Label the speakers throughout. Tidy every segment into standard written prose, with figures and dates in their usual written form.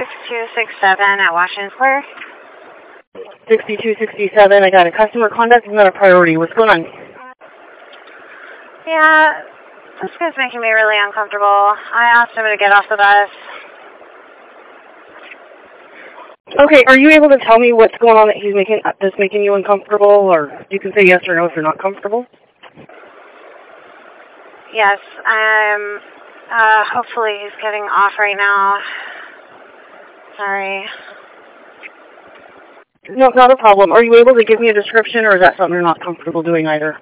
Speaker 1: 6267 at Washington Square.
Speaker 2: 6267, I got a customer contact, is not a priority. What's going on?
Speaker 1: Yeah, this guy's making me really uncomfortable. I asked him to get off the bus.
Speaker 2: Okay, are you able to tell me what's going on that's making you uncomfortable, or you can say yes or no if you're not comfortable?
Speaker 1: Yes, hopefully he's getting off right now. Sorry.
Speaker 2: No, not a problem. Are you able to give me a description, or is that something you're not comfortable doing either?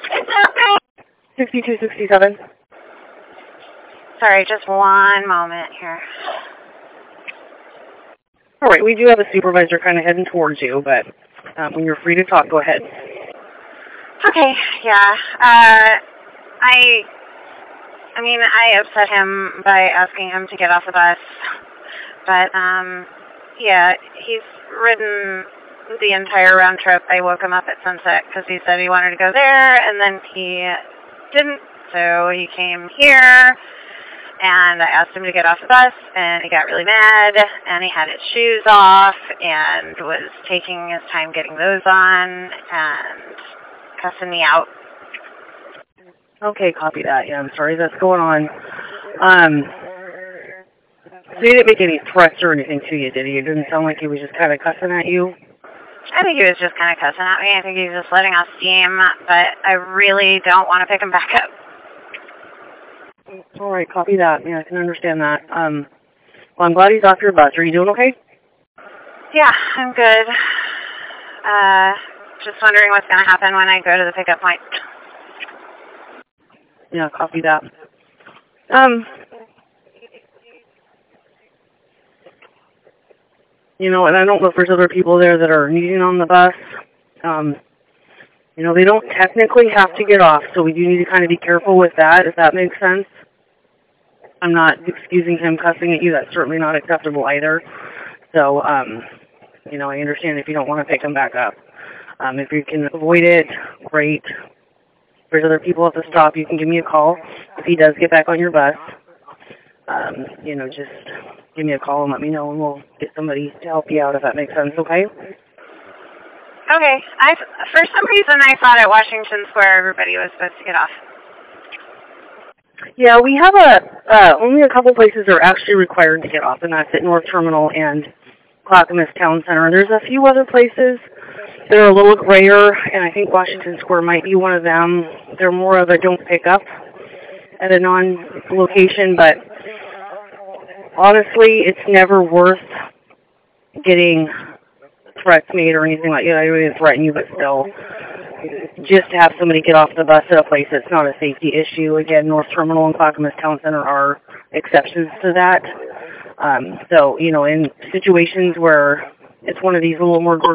Speaker 2: 6267.
Speaker 1: Sorry, just one moment here.
Speaker 2: All right, we do have a supervisor kind of heading towards you, but when you're free to talk, go ahead.
Speaker 1: Okay, yeah. I upset him by asking him to get off the bus. But, yeah, he's ridden the entire round trip. I woke him up at sunset because he said he wanted to go there, and then he didn't. So he came here, and I asked him to get off the bus, and he got really mad, and he had his shoes off, and was taking his time getting those on, and cussing me out.
Speaker 2: Okay, copy that. Yeah, I'm sorry that's going on. So he didn't make any threats or anything to you, did he? It didn't sound like he was just kind of cussing at you.
Speaker 1: I think he was just kind of cussing at me. I think he was just letting off steam, but I really don't want to pick him back up.
Speaker 2: All right, copy that. Yeah, I can understand that. Well, I'm glad he's off your bus. Are you doing okay?
Speaker 1: Yeah, I'm good. Just wondering what's going to happen when I go to the pickup point.
Speaker 2: Yeah, copy that. You know, and I don't know if there's other people there that are needing on the bus. You know, they don't technically have to get off, so we do need to kind of be careful with that, if that makes sense. I'm not excusing him cussing at you. That's certainly not acceptable either. So, you know, I understand if you don't want to pick him back up. If you can avoid it, great. If there's other people at the stop, you can give me a call. If he does get back on your bus, you know, just give me a call and let me know, and we'll get somebody to help you out, if that makes sense, okay?
Speaker 1: Okay. For some reason, I thought at Washington Square everybody was supposed to get off.
Speaker 2: Yeah, we have only a couple places are actually required to get off, and that's at North Terminal and Clackamas Town Center. There's a few other places that are a little grayer, and I think Washington Square might be one of them. They're more of a don't pick up at a non-location, but honestly, it's never worth getting threats made or anything like that. I don't even threaten you, but still, just to have somebody get off the bus at a place that's not a safety issue. Again, North Terminal and Clackamas Town Center are exceptions to that. So, you know, in situations where it's one of these little more